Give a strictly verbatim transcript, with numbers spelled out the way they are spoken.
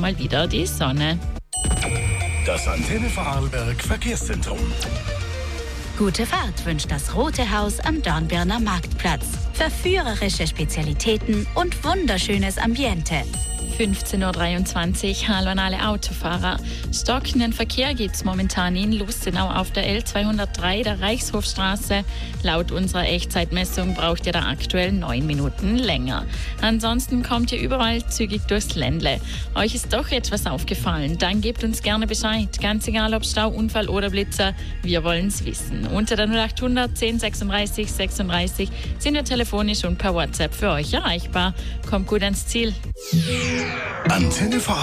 mal wieder die Sonne. Das Antenne Vorarlberg Verkehrszentrum. Gute Fahrt wünscht das Rote Haus am Dornbirner Marktplatz. Verführerische Spezialitäten und wunderschönes Ambiente. fünfzehn Uhr dreiundzwanzig, hallo an alle Autofahrer. Stockenden Verkehr gibt es momentan in Lustenau auf der L zweihundertdrei der Reichshofstraße. Laut unserer Echtzeitmessung braucht ihr da aktuell neun Minuten länger. Ansonsten kommt ihr überall zügig durchs Ländle. Euch ist doch etwas aufgefallen, dann gebt uns gerne Bescheid. Ganz egal ob Stau, Unfall oder Blitzer, wir wollen es wissen. Unter der null acht hundert zehn sechsunddreißig sechsunddreißig sind wir telefonisch und per WhatsApp für euch erreichbar. Kommt gut ans Ziel. Antenne Vorarlberg.